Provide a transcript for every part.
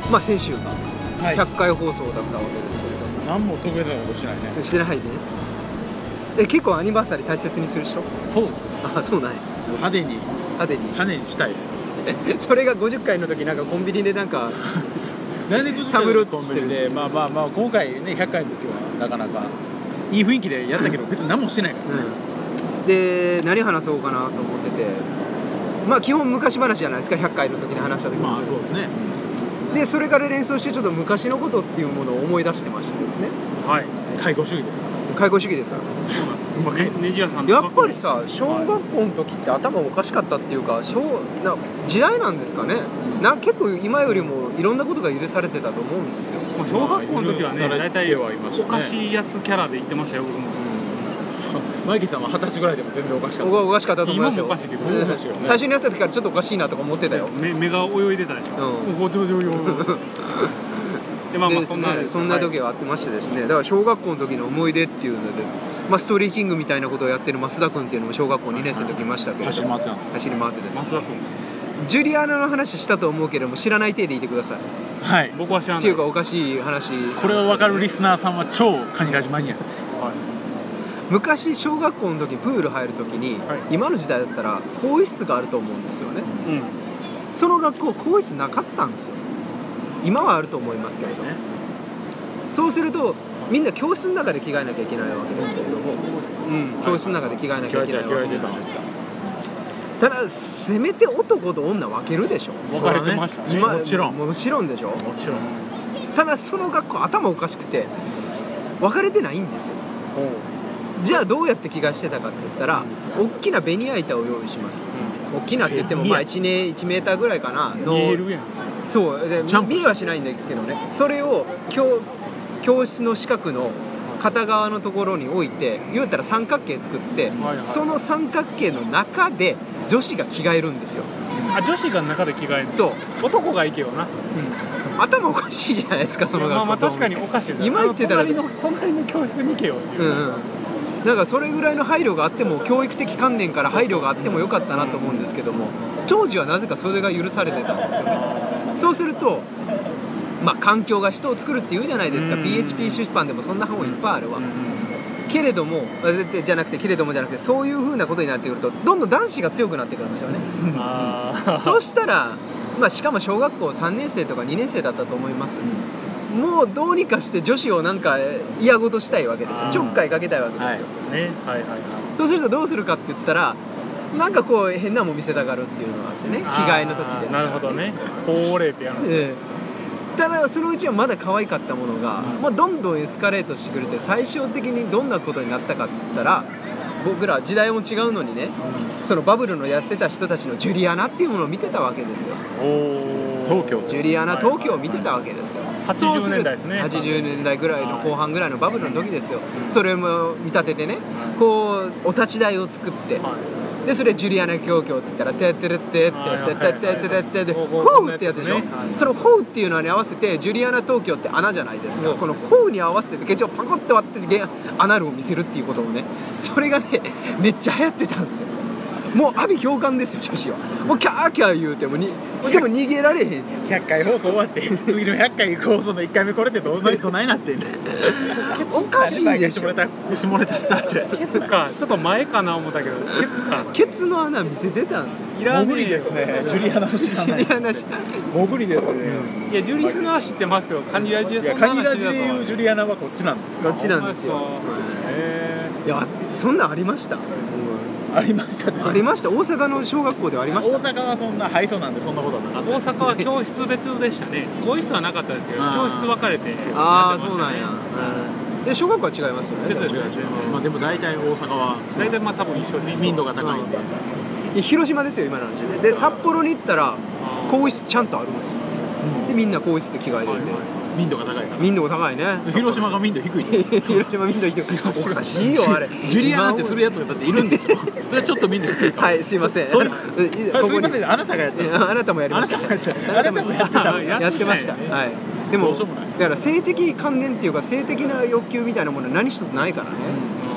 まあ先週がはい 100回放送だったわけですけれども、 何も特別なことしないね。 してないで、結構アニバーサリー大切にする人？ そうですよ。 あ、そうなんや。 派手に派手にしたいですよ。 それが50回の時なんかコンビニでなんかなんで50 タブロ回のコンッとしてるビニで、まあ今回ね、100回の時はなかなかいい雰囲気でやったけど、別に何もしてないからね。 で、何話そうかなと思ってて、まあ基本昔話じゃないですか、100回の時に話した時も。 まあそうですね。 で、それから連想してちょっと昔のことっていうものを思い出してましてですね。 はい。介護主義ですから。 介護主義ですから。 そうなんです。 ネジ屋さんのやっぱりさ、小学校の時って頭おかしかったっていうか、時代なんですかね。結構今よりもいろんなことが許されてたと思うんですよ。 まあ小学校の時はね、大体おおかしいやつキャラで言ってましたよ、僕も。 マイケルさんは20歳ぐらいでも全然おかしかった。 おかしかったと思いますよ。 今もおかしいけど最初にやった時からちょっとおかしいなとか思ってたよ。 目が泳いでたでしょ。ごちょで、まあそんな時があってましてですね、だから小学校の時の思い出っていうので、まあ、ストーリーキングみたいなことをやってる増田君っていうのも小学校2年生の時いましたけど、 走り回ってたんです。 走り回ってて、 増田君、 ジュリアナの話したと思うけども知らない体でいてください。 はい。 僕は知らない。 っていうかおかしい話。 これを分かるリスナーさんは超カニラジマニアです。 はい。 昔小学校の時プール入る時に、 はい、 今の時代だったら更衣室があると思うんですよね。その学校更衣室なかったんですよ。今はあると思いますけれども、そうするとみんな教室の中で着替えなきゃいけないわけですけれども、教室の中で着替えなきゃいけないわけじゃないですか。ただせめて男と女分けるでしょ。 分かれてましたね。 今もちろんでしょ。 もちろん。 ただその学校頭おかしくて分かれてないんですよ。じゃあどうやって着替えしてたかって言ったら、大きなベニヤ板を用意します。大きなって言ってもまあ1メーターぐらいかなの。 見えるやん。 そうで見えはしないんですけどね、それを教室の四角の片側のところに置いて、言うたら三角形作って、その三角形の中で女子が着替えるんですよ。 あ、女子が中で着替える。 そう。 男が行けよな。 頭おかしいじゃないですか、その学校。 まあ確かにおかしいです。 今言ってたら隣の教室に行けよっていう。 なんかそれぐらいの配慮があっても、教育的観念から配慮があってもよかったなと思うんですけども、当時はなぜかそれが許されてたんですよね。そうすると、まあ環境が人を作るって言うじゃないですか。PHP 出版でもそんな本いっぱいあるわ。けれどもじゃなくてそういう風なことになってくると、どんどん男子が強くなってくるんですよね。そうしたら、まあしかも小学校3年生とか2年生だったと思います。もうどうにかして女子をなんか嫌ごとしたいわけですよ。ちょっかいかけたいわけですよ。そうするとどうするかって言ったら、なんかこう変なもん見せたがるっていうのがあってね、着替えの時です。 なるほどね。ほうれいってやるんですね。 ただそのうちはまだ可愛かったものが、もうどんどんエスカレートしてくれて、最終的にどんなことになったかって言ったら、僕ら時代も違うのにね、そのバブルのやってた人たちのジュリアナっていうものを見てたわけですよ。 東京ジュリアナ東京を見てたわけですよ。 80年代ですね。 80年代ぐらいの後半ぐらいのバブルの時ですよ。それも見立ててね、こうお立ち台を作って、でそれジュリアナ教教って言ったらてってるってってってってってってってフォーってやつでしょ。そのフォーっていうのに合わせてジュリアナ東京って穴じゃないですか。このフォーに合わせてケチをパコって割ってアナルを見せるっていうことをね、それがねめっちゃ流行ってたんですよ。もう阿鼻共感ですよ、女子は。もうキャーキャー言うてもでも逃げられへん。 100回放送終わって次の100回放送の1回目これってどないなってんねん。 おかしいでしょ。 下ネタスタートや。 ケツかちょっと前かな思ったけど、ケツか。 ケツの穴見せてたんですよ。 潜りですね。ジュリアナの知らない。潜りですね。 いやジュリアナは知ってますけど、カニラジでそんな話だと。 カニラジでいうジュリアナはこっちなんです。 こっちなんですよ。いやそんなんありました。 ありましたね。 ありました。大阪の小学校ではありました。 大阪はそんな配送なんでそんなことはなかった。 大阪は教室別でしたね。更衣室はなかったですけど、教室分かれて。 ああそうなんや。で小学校は違いますよね。 別ですね。 まあでも大体大阪は大体まあ多分一緒です。 民度が高いんで。 広島ですよ今の話で。札幌に行ったら更衣室ちゃんとあるんですよ。でみんな更衣室で着替えてて。 民度が高いから。 民度が高いね。 広島が民度低い。 広島民度低い。おかしいよあれ。 ジュリアナってするやつがだっているんでしょ。それはちょっと民度低いから。 はいすいません。 すいません、あなたがやってた。 あなたもやりました。 あなたもやってた。 やってました。はい。でもだから性的観念っていうか性的な欲求みたいなものは何一つないからね。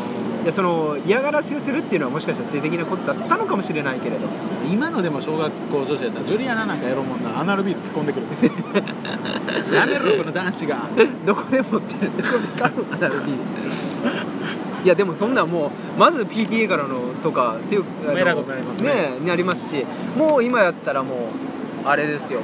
いやその嫌がらせするっていうのはもしかしたら性的なことだったのかもしれないけれど今のでも小学校女子やったらジュリアナなんかやろうもんなアナルビーズ突っ込んでくるやめろこの男子がどこで持ってるどこで買うアナルビーズいやでもそんなもうまず PTA からのとかっていうえらいことになりますねなりますしもう今やったらもうあれですよ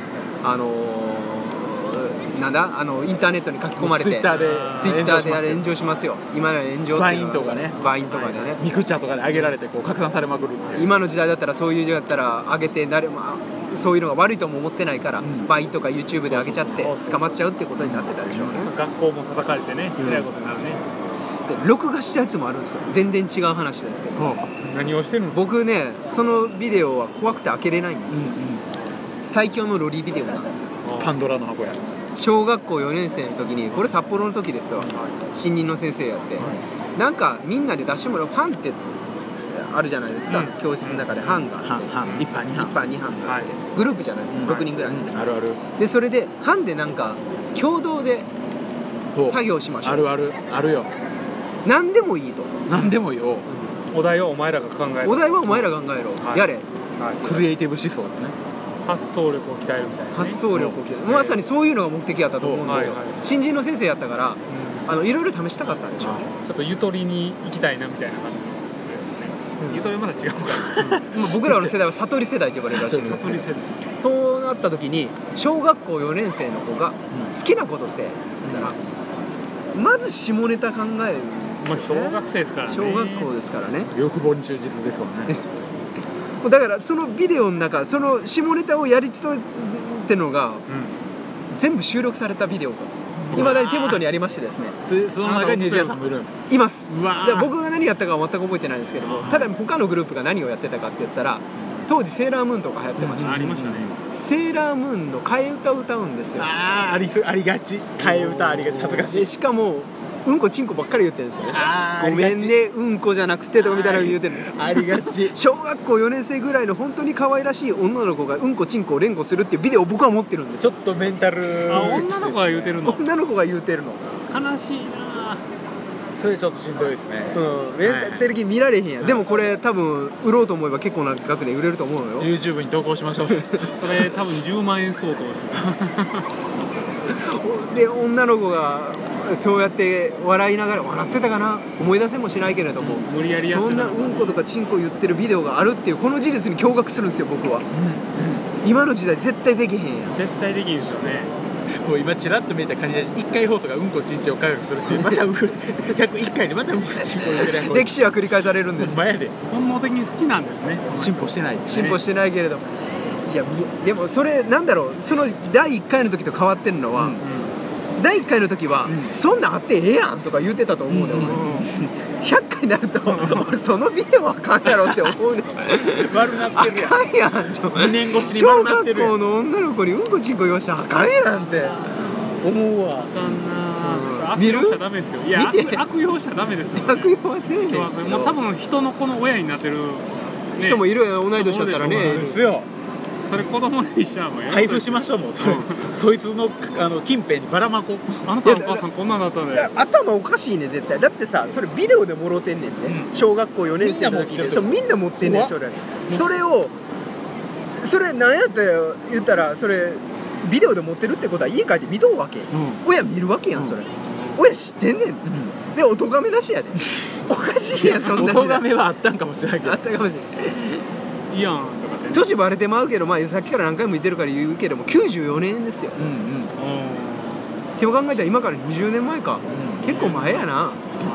なんだインターネットに書き込まれてツイッターであれ炎上しますよ今の炎上っていうのはバインとかでねミクチャとかで上げられてこう拡散されまくるっていう今の時代だったらそういう時代だったら上げてそういうのが悪いとも思ってないから、バインとか YouTube で上げちゃって捕まっちゃうってことになってたでしょうね学校も叩かれてね辛いことになるねで録画したやつもあるんですよ全然違う話ですけど何をしてるんですか僕ねそのビデオは怖くて開けれないんですよ最強のロリビデオなんですよパンドラの箱や小学校4年生の時にこれ札幌の時ですよ新任の先生やってなんかみんなで出してもらうファンってあるじゃないですか教室の中で班があって 1班2班があってグループじゃないですか6人ぐらいあるあるでそれで班でなんか共同で作業しましょうあるよ何でもいいと何でもいいよお題はお前らが考えるお題はお前ら考えろやれクリエイティブ思想ですね発想力を鍛えるみたいな発想力を鍛えるまさにそういうのが目的やったと思うんですよ新人の先生やったからいろいろ試したかったんでしょうねちょっとゆとりに行きたいなみたいな感じですよねゆとりまだ違うから僕らの世代は悟り世代と呼ばれるらしいんです悟り世代そうなった時に小学校4年生の子が好きなことせえだからまず下ネタ考えるんですよね小学生ですからね小学校ですからね欲望に忠実ですわねだからそのビデオの中その下ネタをやりつつってのが、全部収録されたビデオがいまだに手元にありましてですねその中にネジ屋さんもいるんですかいますうわで僕が何やったかは全く覚えてないんですけどもただ他のグループが何をやってたかって言ったら当時セーラームーンとか流行ってました、 ありましたねセーラームーンの替え歌を歌うんですよありがち替え歌ありがち恥ずかしいでしかもうんこちんこばっかり言ってるんですよねごめんねうんこじゃなくてとかみたいなの言うてるありがち小学校4年生ぐらいの本当に可愛らしい女の子がうんこちんこを連呼するっていうビデオを僕は持ってるんですちょっとメンタル女の子が言うてるの女の子が言うてるの悲しいなそれちょっとしんどいですねメンタル的に見られへんやんでもこれ多分売ろうと思えば結構な額で売れると思うのよ YouTube に投稿しましょうそれ多分10万円相当ですよで女の子がそうやって笑いながら笑ってたかな思い出せもしないけれども、 無理やりやってたのかそんなうんことかちんこ言ってるビデオがあるっていうこの事実に驚愕するんですよ僕は、今の時代絶対できへんやん絶対できんですよねもう今チラッと見えた感じで1回放送がうんこちんちんを科学するっていうまた101回でまたうんこちんこ言ってるやん歴史は繰り返されるんです前で本能的に好きなんですね進歩してない進歩してないけれどもいやでもそれなんだろうその第1回の時と変わってるのは、第1回の時は、そんなんあってええやんとか言うてたと思うね、俺100回になると俺そのビデオあかんやろって思うね悪なってるやんあかんやん 2年越しに悪なってるやん小学校の女の子にうんこちんこ言わしたらあかんやんって思うわあかんな見る悪用しちゃダメですよいや悪用しちゃダメですよ、ね、 悪用はせえへんけどもう多分人の子の親になってる、 人もいるよ同い年だったらねですよそれ子供にしちゃうもん配布しましょうもうそいつの近辺にばらまこあなたのお母さんこんなんだったんだよ頭おかしいね絶対だってさそれビデオでもろてんねんね、小学校4年生の時にみんな持ってんねんそれ何やったら言ったらそれビデオで持ってるってことは家帰って見とうわけ、親見るわけやんそれ、親知ってんねん、でお咎めなしやでおかしいやんそんなお咎めはあったんかもしれないけどあったかもしれないいいやんとかって年バレてまうけど、さっきから何回も言ってるから言うけども94年ですよ、って考えたら今から20年前か、結構前やな、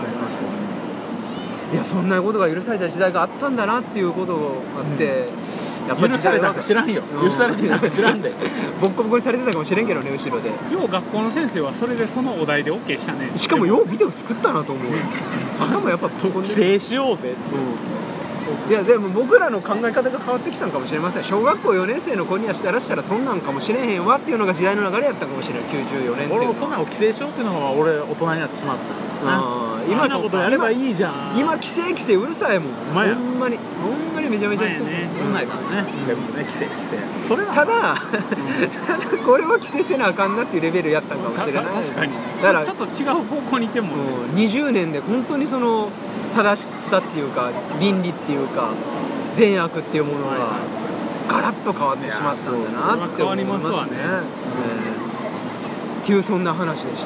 いやそんなことが許された時代があったんだなっていうことがあって、やっぱり許されたんか知らんよ、許されてたんか知らんでボッコボコにされてたかもしれんけどね後ろでよう学校の先生はそれでそのお題で OK したねしかもようビデオ作ったなと思う、頭やっぱ規制しようぜ、 いやでも僕らの考え方が変わってきたのかもしれません小学校4年生の子にはしたらそんなんかもしれへんわっていうのが時代の流れやったかもしれない94年っていうのは俺そんなの規制しようっていうのは俺大人になってしまった今のことやればいいじゃん今規制うるさいもんほんまにめちゃめちゃうるさいからね全部ね規制それはただこれは規制せなあかんなっていうレベルやったんかもしれない確かにだからちょっと違う方向にいても、 20年で本当にその正しさっていうか倫理っていうか善悪っていうものがガラッと変わってしまったんだなって思いますね。っていうそんな話でした。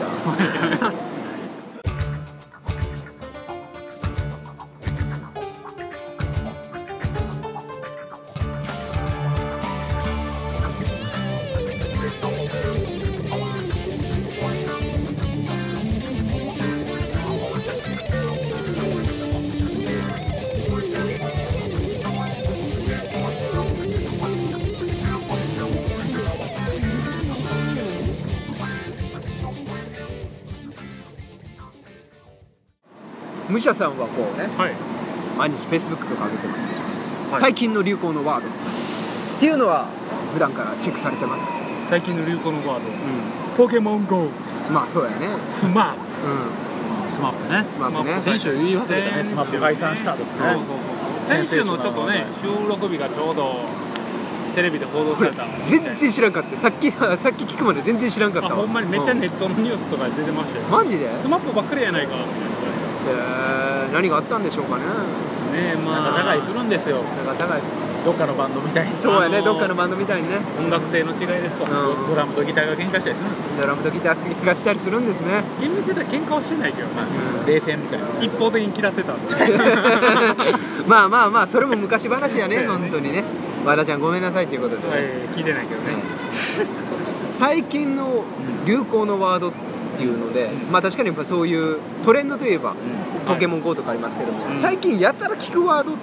武者さんはこうね、はい、毎日 Facebook とか上げてますけど、はい、最近の流行のワードとかっていうのは普段からチェックされてますか？ 最近の流行のワード、ポケモン GO。 まあそうやね。 スマップ、 スマップね。 スマップね。 先週言い忘れたね。スマップ解散したとかね。 先週のちょっとね、収録日がちょうどテレビで報道された。 全然知らんかった。さっき聞くまで全然知らんかったわ。 ほんまにめっちゃネットのニュースとか出てましたよ。 マジで？ スマップばっかりやないか。 何があったんでしょうかね。 ねえ、まあ高いするんですよ。高い。どっかのバンドみたいに。 そうやね、どっかのバンドみたいにね。 音楽性の違いですわ。 ドラムとギターが喧嘩したりするんですよ。 ドラムとギターが喧嘩したりするんですね。 厳密に言ったら喧嘩はしてないけど、 冷戦みたいな。 一方的に嫌ってたんで。 まあまあまあ、それも昔話やね、本当にね。和田ちゃんごめんなさいっていうことで、 聞いてないけどね。 最近の流行のワードっていうので、まあ確かにやっぱそういうトレンドといえば、ポケモン GO とかありますけども、最近やたら聞くワードって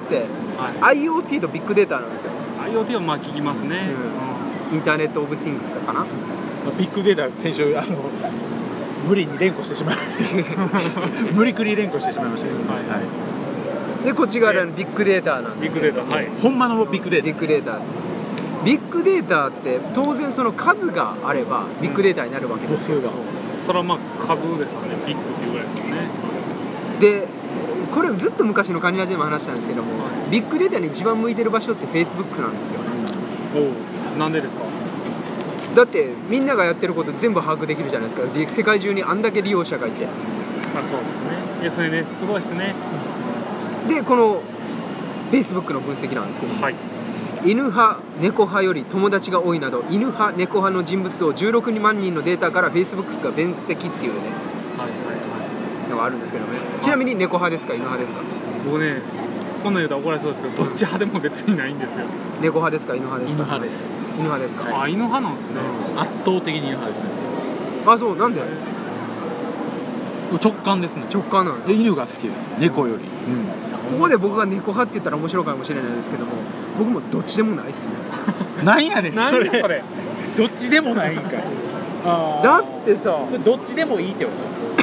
、IoT とビッグデータなんですよ。 IoT はまあ聞きますね。 インターネットオブシングスだかな。 ビッグデータ先週無理に連呼してしまいました無理くり連呼してしまいましたけど、 でこっち側のビッグデータなんですけど、 ビッグデータ、はい、 ほんまのビッグデータ。 ビッグデータって当然その数があればビッグデータになるわけですよ。 それはまあ数ですよね。ビッグっていうぐらいですもんね。 でこれずっと昔のカニラジでも話したんですけども、ビッグデータに一番向いてる場所って Facebook なんですよ。 なんでですか？ だってみんながやってること全部把握できるじゃないですか。世界中にあんだけ利用者がいて。 そうですね。SNS すごいですね。 でこの Facebook の分析なんですけど、犬派猫派より友達が多いなど犬派猫派の人物像16万人のデータから Facebook が分析っていうね、のがあるんですけどね。ちなみに猫派ですか犬派ですか？ 僕ね、こんなん言うと怒られそうですけど、どっち派でも別にないんですよ。 猫派ですか犬派ですか？ 犬派です。 犬派ですか？ 犬派なんですね。 圧倒的に犬派ですね。 あ、そう、なんで？ 直感ですね。 直感なの？ 犬が好きです。猫より。 ここで僕が猫派って言ったら面白いかもしれないですけども、僕もどっちでもないっすね。 なんやねんそれ。どっちでもないんかい。 だってさ、 どっちでもいいってこと？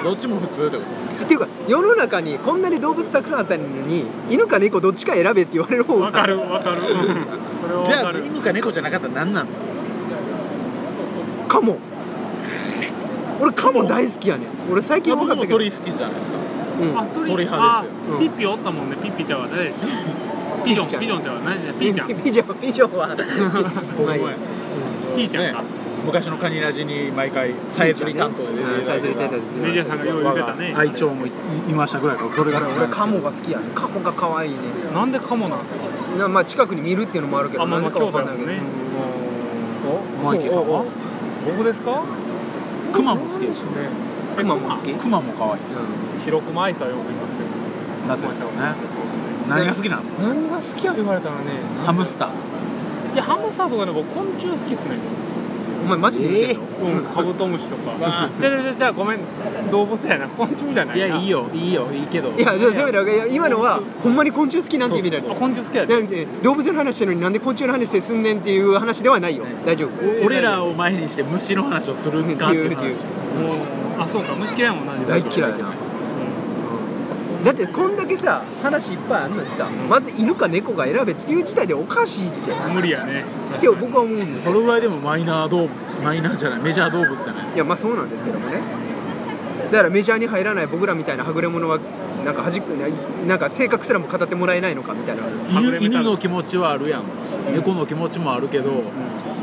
どっちも普通ってこと？ っていうか世の中にこんなに動物たくさんあったのに犬か猫どっちか選べって言われる方がわかるそれはわかる。 じゃあ犬か猫じゃなかったら何なんですか？ カモ。俺カモ大好きやねん。俺最近分かったけど。 僕も鳥好きじゃないですか。鳥派ですよ。 ピッピおったもんね。ピッピちゃんは誰でしょ？ピジョンちゃんは何で？ピーちゃん。 ピジョンはピーちゃんか。 昔のカニラジに毎回さえずり担当で出てさえずり担当でメジャーさんがよう言ってたね。 愛鳥もいましたぐらいからそれが俺カモが好きやね。カモが可愛いね。 なんでカモなんですか？ まあ近くに見るっていうのもあるけど、なぜかわかんないけどね。 マイケルさんは？ 僕ですか？ クマも好きですよね。 クマも好き？ クマも可愛い。 白クマアイスはよく言いますけど。 なぜでしょうね。何が好きなんですか？ 何が好きや言われたらね。 ハムスター。 いやハムスターとかね、僕昆虫好きっすね。 お前マジで言ってんの？ カブトムシとか。じゃあごめん、動物やな、昆虫じゃないな。 いやいいよいいけど。 いやそういうの今のはほんまに昆虫好きなんて意味だよ。 昆虫好きやで。 動物の話してるのになんで昆虫の話ですんねんっていう話ではないよ。大丈夫。 俺らを前にして虫の話をするかっていう話。 そうか、虫嫌いもんな。 大嫌いな。だってこんだけさ話いっぱいあるのにさ、まず犬か猫が選べっていう自体でおかしいって。 無理やね。 いや僕は思うんですよ。 それぐらいでもメジャー動物じゃないですか。メジャー動物じゃないですか。 いやまあそうなんですけどもね。だからメジャーに入らない僕らみたいなはぐれ者はなんかなんか性格すらも語ってもらえないのかみたいな。 犬の気持ちはあるやん。猫の気持ちもあるけど、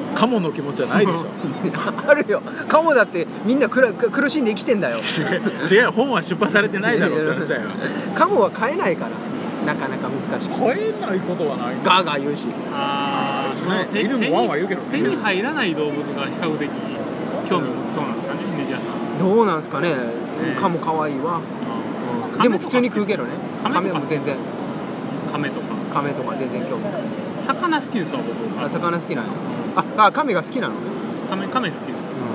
カモの気持ちはないでしょあるよ。カモだってみんな苦しんで生きてんだよ。 違う、本は出版されてないだろって話だよ。 カモは飼えないからなかなか難しい。 飼えないことはない。 ガーガー言うし。 犬もワンワン言うけどね。 手に入らない動物が比較的興味を持ちそうなんですかね、メディアさん。 どうなんですかね。カモ可愛いわ。でも普通に食うけどね。カメも全然。 カメとか全然興味ない。 魚好きですわ僕。 あ、魚好きなの。あ、カメが好きなの。 カメ好きです。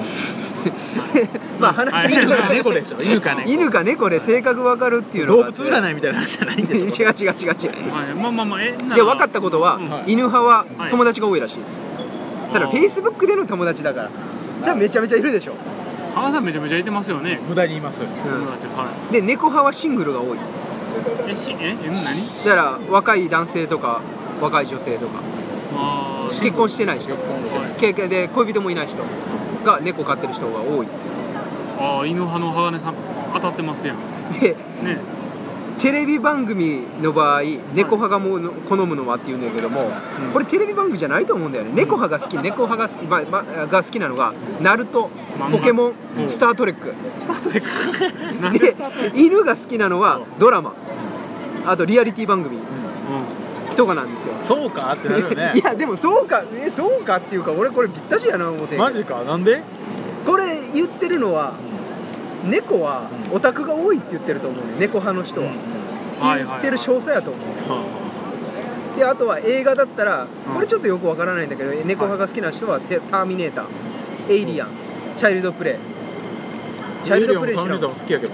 まあ話的には猫でしょ。犬か猫で性格分かるっていうのが動物占いみたいな話じゃないんですよ。違う。で分かったことは、犬派は友達が多いらしいです。ただ Facebook での友達だから。じゃあめちゃめちゃいるでしょ。 浜田さんめちゃめちゃいてますよね。 無駄にいます。 で猫派はシングルが多い。 何？ だから若い男性とか若い女性とか結婚してない人、経験で恋人もいない人が猫飼ってる人が多い。 犬派の鋼さん当たってますやん。 で、テレビ番組の場合猫派がもう好むのはって言うんだけども、これテレビ番組じゃないと思うんだよね。猫派が好きなのがナルト、ポケモン、スタートレックで、犬が好きなのはドラマ、あとリアリティ番組とかなんですよ。 そうかってなるよね。 いやでもそうかっていうか、俺これぴったしやな思って。 マジか。なんでこれ言ってるのは、猫はオタクが多いって言ってると思うね。猫派の人は言ってる詳細やと思う。であとは映画だったら、これちょっとよくわからないんだけど、猫派が好きな人はターミネーター、エイリアン、チャイルドプレイ知らん。犬派が好き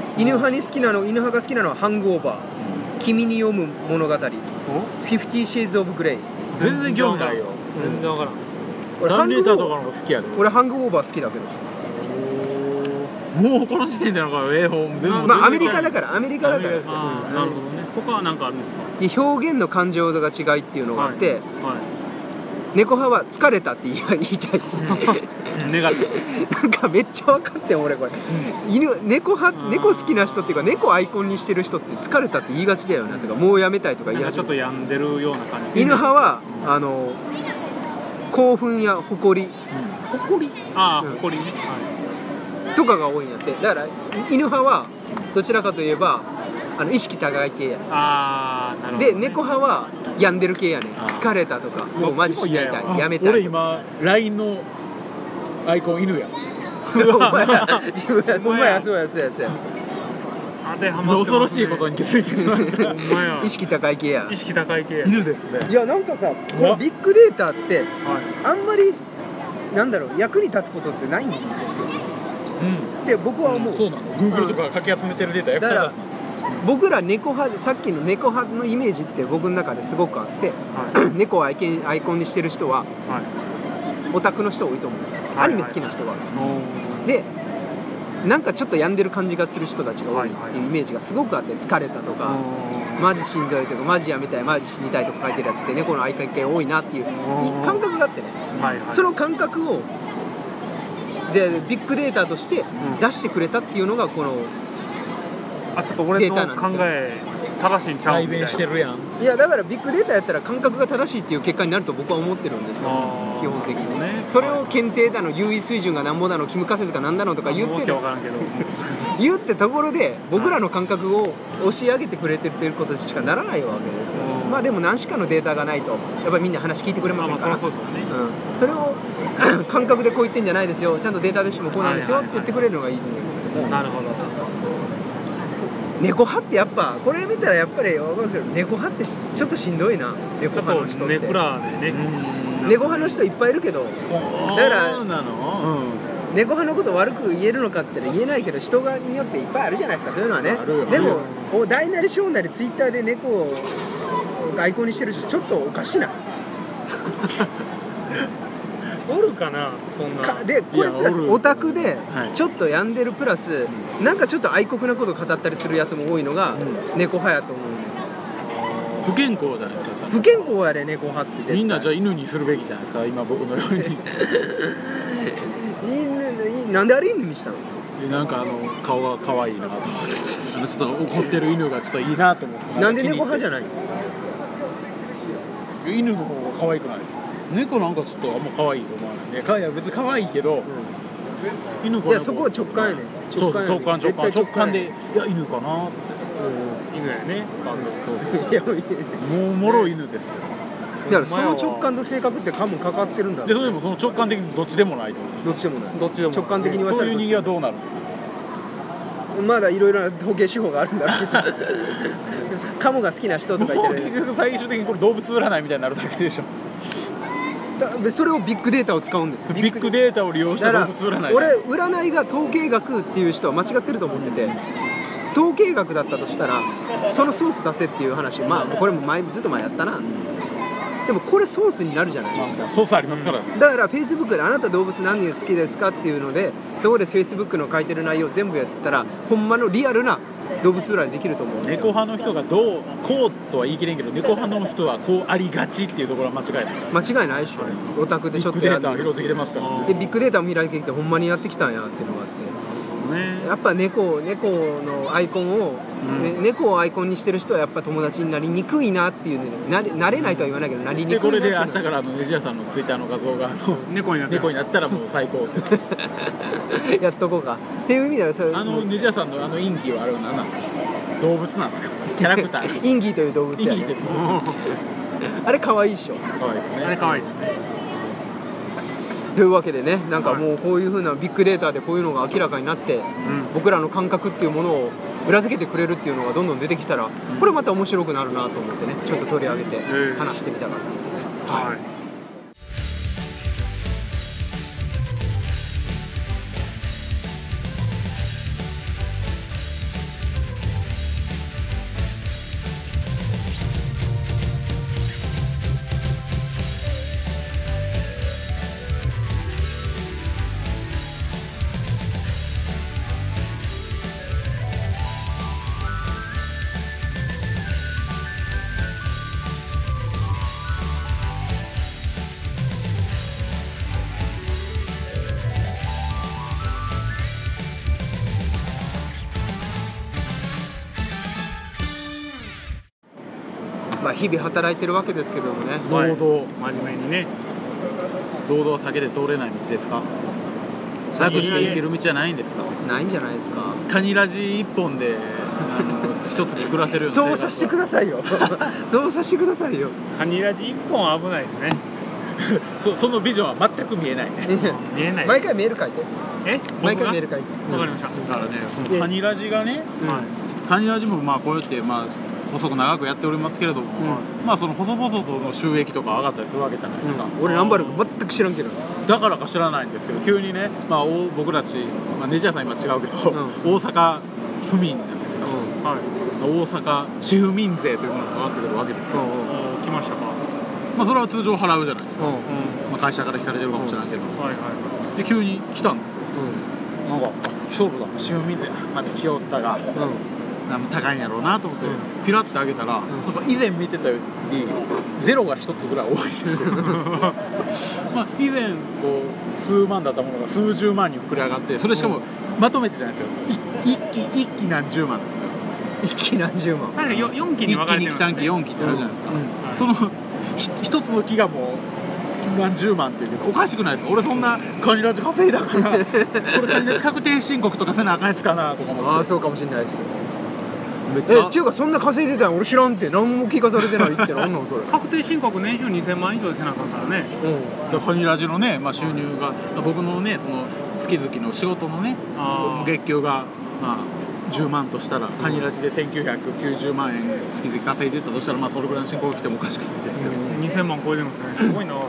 なのはハングオーバー、君に読む物語、50 Shades of Grey。 全然興味ないよ。 全然わからん。 ターミネーターとかの方が好きやで。 俺ハングオーバー好きだけど。 もうこの時点でなんか全部まあアメリカだから。 なるほどね。他は何かあるんですか？ 表現の感情が違いっていうのがあって、猫派は疲れたって言いたい。 ネガティブ。 なんかめっちゃ分かってん俺これ。猫好きな人っていうか猫アイコンにしてる人って疲れたって言いがちだよねとか、もうやめたいとか言い始める。 ちょっと病んでるような感じ。 犬派は興奮や誇り、 誇りね。 とかが多いんやって。だから犬派はどちらかといえば意識高い系やね。なるほどね。で猫派は病んでる系やね。疲れたとかもうマジ死にたい、やめたい。 俺今 LINE のアイコン犬や。 お前やそうや。 恐ろしいことに気づいてしまった。 意識高い系や。 犬ですね。 いやなんかさ、このビッグデータってあんまり役に立つことってないんですよ。で僕は思う。 そうなの。Google とかがかき集めてるデータ役立つ。だから僕ら猫派、さっきの猫派のイメージって僕の中ですごくあって、猫をアイコンにしてる人はオタクの人多いと思うんですよ。アニメ好きな人は。でなんかちょっと病んでる感じがする人たちが多いっていうイメージがすごくあって、疲れたとかマジしんどいとかマジやめたい、マジ死にたいとか書いてるやつって猫のアイコン系多いなっていう感覚があってね、その感覚をでビッグデータとして出してくれたっていうのがこのちょっと俺の考え正しいんちゃうみたいな。 してるやん。 いやだからビッグデータやったら感覚が正しいっていう結果になると僕は思ってるんですよ、基本的にね。それを検定だの優位水準がなんぼだのキム仮説がなんだのとか言って言ってところで僕らの感覚を押し上げてくれてるということしかならないわけですよね。まあでも何しかのデータがないとやっぱりみんな話聞いてくれませんから、それを感覚でこう言ってんじゃないですよ、ちゃんとデータでしてもこうなんですよって言ってくれるのがいいんだけども。 なるほど。 猫派ってやっぱこれ見たらやっぱり分かるけど、猫派ってちょっとしんどいな。猫派の人って猫派の人いっぱいいるけど、だから猫派のこと悪く言えるのかって言えないけど、人によっていっぱいあるじゃないですか、そういうのはね。でも大なり小なりツイッターで猫をアイコンにしてる人ちょっとおかしない？ おるかな、そんな。 でこれプラスオタクでちょっと病んでるプラス、なんかちょっと愛国なことを語ったりするやつも多いのが猫派やと思う。 不健康じゃないですか。 不健康やで猫派って。 みんなじゃあ犬にするべきじゃないですか、今僕のように。 なんであれ犬にしたの？ なんか顔が可愛いなと思ってちょっと怒ってる犬がちょっといいなと思って。 なんで猫派じゃないの？ 犬の方が可愛くないですか？ 猫なんかちょっとあんま可愛いと思わない。いや別に可愛いけど、犬かいやそこは直感やね。 直感で、いや犬かなって。 犬やね。 いやもうもろ犬ですよ。 だからその直感と性格って多分かかってるんだろう。 でそれでもその直感的にどっちでもないと思う。 どっちでもない。直感的にはそういう人間はどうなるんですか。 まだいろいろな統計手法があるんだろうけどカモが好きな人とか言ってる。 結局最終的にこれ動物占いみたいになるだけでしょ。 それをビッグデータを使うんですよ。 ビッグデータを利用して動物占い。 俺占いが統計学っていう人は間違ってると思ってて、統計学だったとしたらそのソース出せっていう話、まあこれもずっと前やったな。でもこれソースになるじゃないですか。 ソースありますから。 だからフェイスブックであなた動物何好きですかっていうので、そこでフェイスブックの書いてる内容全部やったらほんまのリアルな動物占いできると思うんですよ。 猫派の人がこうとは言い切れんけど、猫派の人はこうありがちっていうところは間違いない。 間違いないでしょ。オタクでちょっとビッグデータ拾ってきてますから。 でビッグデータを見られてきてほんまにやってきたんやっていうのがあって。やっぱ猫のアイコンを、猫をアイコンにしてる人はやっぱ友達になりにくいなっていうね、なれないとは言わないけどなりにくいなって。 でこれで明日からネジ屋さんのツイッターの画像が猫になったらもう最高やっとこうかっていう意味ではそれネジ屋さんのインギーはあれは何なんですか。動物なんですか。キャラクターインギーという動物やね。あれ可愛いっしょ。 可愛いですね。 あれ可愛いですね。 というわけでね、なんかもうこういう風なビッグデータでこういうのが明らかになって、僕らの感覚っていうものを裏付けてくれるっていうのがどんどん出てきたら、これまた面白くなるなと思ってね、ちょっと取り上げて話してみたかったんですね。はい。まあ日々働いてるわけですけどもね、 労働、 真面目にね。 労働は避けて通れない道ですか。楽していける道はないんですか。 ないんじゃないですか。 カニラジ一本で一つに暮らせるようなそうさせてくださいよそうさせてくださいよ。 カニラジ一本危ないですねそのビジョンは全く見えないね見えない。 毎回メール書いて。毎回メール書いて。 わかりました。 だからね、そのカニラジがね、カニラジもまあこうやって細く長くやっておりますけれども、まあその細々との収益とか上がったりするわけじゃないですか。 俺ナンバル全く知らんけど。 だからか知らないんですけど、急にね、僕たち、ネジ屋さん今違うけど、大阪府民なんですか、大阪市府民税というものがかかってくるわけですよ。 来ましたか。 それは通常払うじゃないですか。会社から引かれてるかもしれないけど、で急に来たんですよ。なんか勝負だ、市府民税まで来よったが、高いんやろうなと思ってピラッと上げたら、なんか以前見てたよりゼロが一つぐらい多いですよ以前こう数万だったものが数十万に膨れ上がって、それしかもまとめてじゃないですよ。一期何十万ですよ。 一期何十万。 4期に分かれてるんですね。 1期2期3期4期ってあるじゃないですか。その一つの期がもう何十万っていうけどおかしくないですか。俺そんなカニラジ稼いだからこれカニラジ確定申告とかせなあかんやつかなとか思って。 ああそうかもしれないです。っていうかそんな稼いでたん俺知らんって、何も聞かされてないってなんなんそれ確定申告年収2000万以上でせなあかんからね。 カニラジのね、収入が僕のねその月々の仕事のね月給が10万としたら、カニラジで1990万円月々稼いでたとしたら、それぐらいの進行が来てもおかしくないですけど、 2000万超えてるんですね。すごいな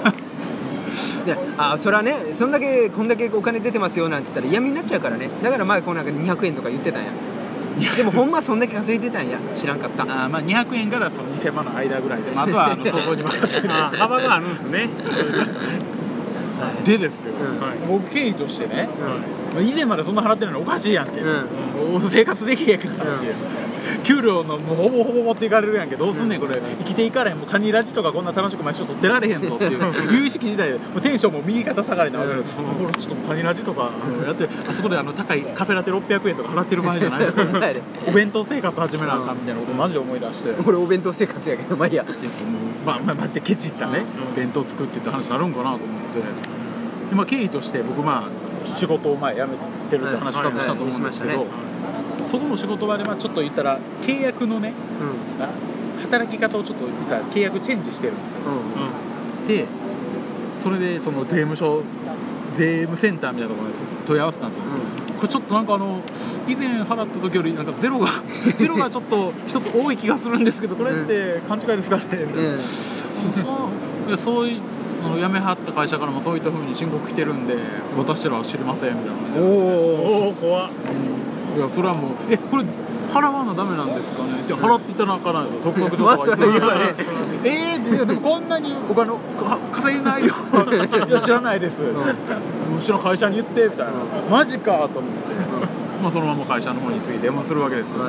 それはね、こんだけお金出てますよなんて言ったら嫌味になっちゃうからね。だから前こうなんか200円とか言ってたんやでもほんまそんだけ稼いでたんや、知らんかった。 200円からその2000万の間ぐらいで、あとは想像に任せて幅があるんですねでですよ、僕経緯としてね、以前までそんな払ってるのおかしいやんけ、生活できへんからっていう給料のもうほぼほぼ持っていかれるやんけどうすんねんこれ生きていかれへんもうカニラジとかこんな楽しく毎週撮ってられへんぞっていう有意識時代でもうテンションも右肩下がりなわけですこれちょっとカニラジとかやってあそこで高いカフェラテ600円とか払ってる場合じゃないお弁当生活始めなあかんみたいなことマジで思い出して俺お弁当生活やけどまあいいやまあマジでケチったね弁当作ってって話あるんかなと思ってで、まあ、経緯として僕仕事を前辞めてるって話多分したと思うんですけどそこの仕事場でちょっと言ったら契約のね、働き方をちょっと言ったら契約チェンジしてるんですよ、でそれでその税務センターみたいなところに問い合わせたんですよ、これちょっと以前払った時よりゼロがちょっと一つ多い気がするんですけどこれって勘違いですかねみたいな、そういう辞めはった会社からもそういった風に申告来てるんで私らは知りませんみたいなおお怖っいやそれはもうこれ払わなダメなんですかねじゃ払っていただかないと督促状とか言ってでもこんなにお金稼いないよいや知らないですうちの会社に言ってみたいなマジかと思ってそのまま会社の方について電話するわけですよ、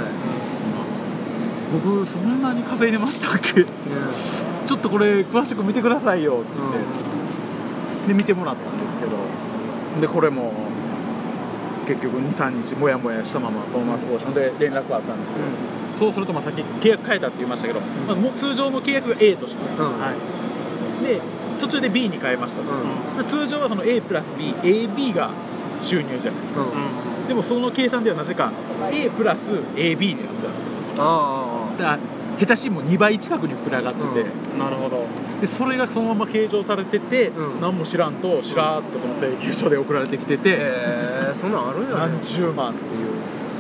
僕そんなに稼いでましたっけちょっとこれ詳しく見てくださいよって言って、で見てもらったんですけどでこれも結局 2,3 日もやもやしたままそのまま過ごしたので連絡があったんですけど、そうするとさっき契約変えたって言いましたけど、もう通常の契約が A とします、で途中で B に変えましたと、通常はその A プラス B、AB が収入じゃないですか、でもその計算ではなぜか A プラス AB になってたんですよ。だから下手しも2倍近くに膨れ上がってて、 なるほど。 でそれがそのまま計上されてて、何も知らんとしらーっとその請求書で送られてきてて、 そんなんあるんやね。 何十万っていう。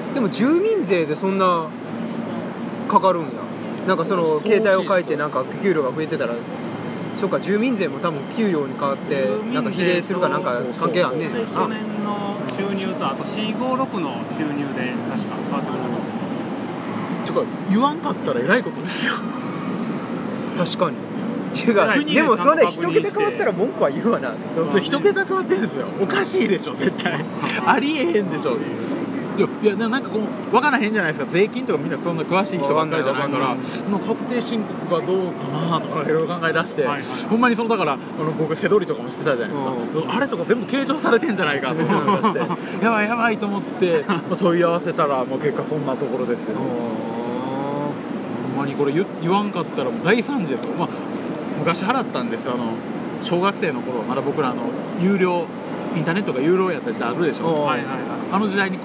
でも住民税でそんなかかるんや。その携帯を書いて給料が増えてたら、そっか住民税も多分給料に変わって比例するか関係あんねんやな。 去年の収入とあと C56 の収入で確か変わってくるんですよ。 言わんかったらえらいことですよ。 確かに。でもそれ一桁変わったら文句は言うわな。 それ一桁変わってるんですよ。おかしいでしょ絶対。ありえへんでしょ。いや分からへんじゃないですか。税金とかみんなそんな詳しい人ばっかりじゃないから確定申告がどうかなとかいろいろ考え出して、ほんまにだから僕背取りとかもしてたじゃないですか、あれとか全部計上されてんじゃないかと思い出してやばいと思って問い合わせたらもう結果そんなところですよ。ほんまにこれ言わんかったらもう大惨事ですよ。昔払ったんですよ。小学生の頃まだ僕ら有料インターネットが有料やった時代あるでしょ。あの時代に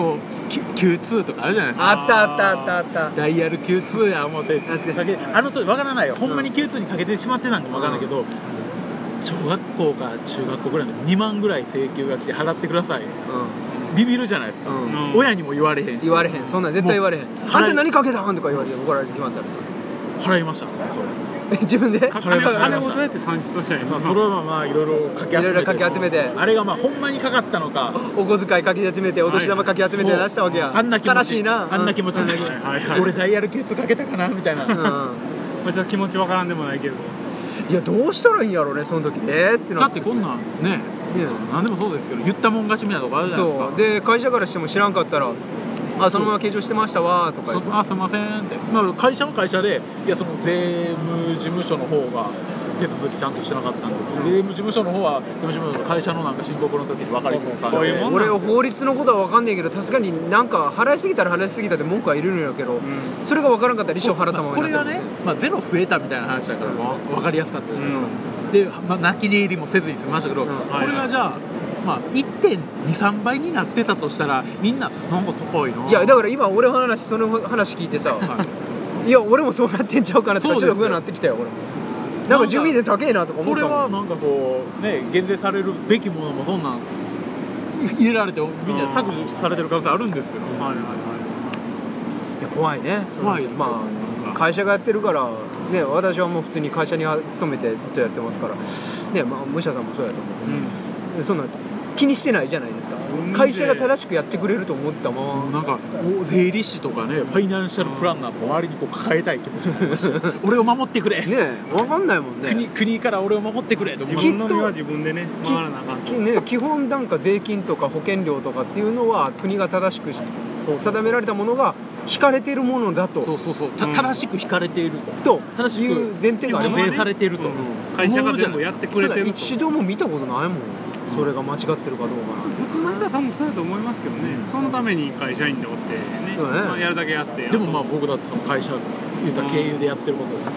Q2 とかあるじゃないですか。 あったダイヤル Q2 や思って時わからないよ、ほんまに Q2 にかけてしまってたんかもわからないけど、小学校か中学校ぐらいの2万ぐらい請求が来て払ってください、ビビるじゃないですか、親にも言われへんし。 そんなん絶対言われへん。あんた何かけたんとか言われて怒られて決まったらさ払いましたねそれ。 自分で金をどうやって算出したらいいの？ それはいろいろかき集めてあれがほんまにかかったのか、 お小遣いかき集めてお年玉かき集めて出したわけや。悲しいな。 あんな気持ちに俺ダイヤル Q2 かけたかなみたいな、 ちょっと気持ちわからんでもないけど、 いやどうしたらいいんやろうねその時。ってだってこんなんね何でもそうですけど言ったもん勝ちみたいなとこあるじゃないですか。 そうで会社からしても知らんかったらそのまま計上してましたわとか言って、 すいませんって、会社は会社でその税務事務所の方が手続きちゃんとしてなかったんですよ、税務事務所の方は税務事務所の会社の申告の時に分かりにくかったんで、 俺法律のことは分かんないけどさすがに払いすぎたら払いすぎたって文句はいるんやけど、それが分からんかったら一生払ったままになってる。 これがね、ゼロ増えたみたいな話だから分かりやすかったじゃないですか、で、泣き寝入りもせずに済みましたけど、これがじゃあ1.23 倍になってたとしたらみんななんか高いな。 いやだから今その話聞いてさ、いや俺もそうなってんちゃうかなとかちょっと不安になってきたよ俺も。住民税高えなとか思ったもん。 これは減税されるべきものもそんなん入れられてみんな削除されてる可能性あるんですよ。 いや怖いね。 怖いですよ。 会社がやってるからね、私はもう普通に会社に勤めてずっとやってますからね、武者さんもそうやと思う、そんな気にしてないじゃないですか。会社が正しくやってくれると思ったまま税理士とかねファイナンシャルプランナーとか周りに抱えたい気持ちになりました俺を守ってくれね、分かんないもんね。 国から俺を守ってくれと思う。 自分の身は自分でね回らなあかんと基本税金とか保険料とかっていうのは国が正しく定められたものが引かれているものだと、 正しく引かれていると正しく前提があります規定されていると、 会社が全部やってくれてると。 一度も見たことないもん、それが間違ってるかどうかなんて。 普通の人は多分そうやと思いますけどね、そのために会社員でおってね、やるだけやって。 でもまあ僕だってその会社言うたら経由でやってることですから、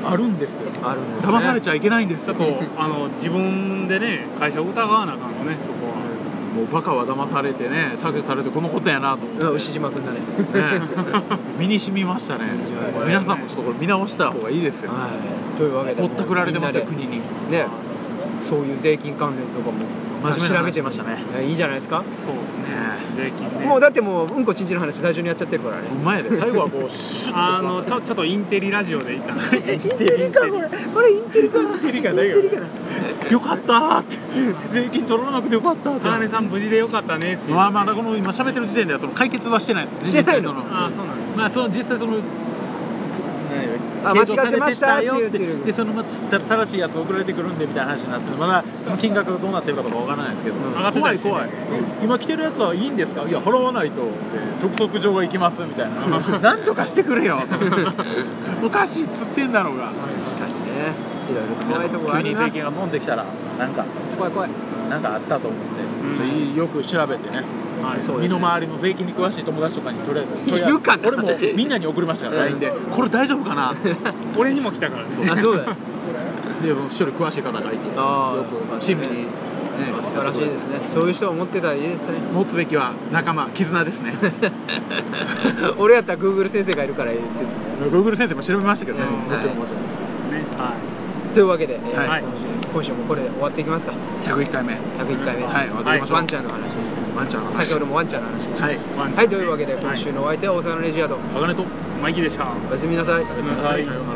あるんですよ。 あるんですね。 騙されちゃいけないんですよ。 ちょっと自分でね、会社を疑わなあかんですね、そこは。 もうバカは騙されてね、削除されてこのことやなと思って。 牛島君だね。 身に染みましたね。皆さんもちょっとこれ見直した方がいいですよ。 というわけでぼったくられてますよ、国に。 ね、そういう税金関連とかも真面目な話しましたね。 いいじゃないですか。 そうですね。税金ね。 もうだってもううんこちんちんの話最初にやっちゃってるからね。 お前で最後はこうシュッとちょっとインテリラジオで言ったの。 インテリかこれインテリかな。インテリかな。 よかったーって税金取らなくてよかったーって。 金さん無事でよかったねって。 まあこの今喋ってる時点ではその解決はしてないですね。 してないの。 そうなんです。 まあその実際その間違ってましたって言ってる。 でその正しいやつ送られてくるんでみたいな話になってまだその金額がどうなってるかとかわからないですけど、怖い今来てるやつはいいんですか、いや払わないと督促状が行きますみたいななんとかしてくれよおかしいっつってんだろうが。 確かにね、いろいろ怖いとこあるな。 急に税金が飛んできたらなんか怖いなんかあったと思って、よく調べてね、身の回りの税金に詳しい友達とかにとりあえずいるかな。 俺もみんなに送りましたから LINE でこれ大丈夫かな俺にも来たからね。 そうだよ。 で一人詳しい方がいてよく親身に素晴らしいですね。そういう人を持ってたらいいですね。 持つべきは仲間、絆ですね。 俺やったら Google 先生がいるから言って Google 先生も調べましたけどね、もちろんね。 というわけで、今週もこれで終わっていきますか。 101回目はい、 終わっていきましょう。 ワンちゃんの話でした。先ほどもワンちゃんの話でした。はい、というわけで今週のお相手は大阪のレジヤード鋼とマイキーでした。 おやすみなさい。 おやすみなさい。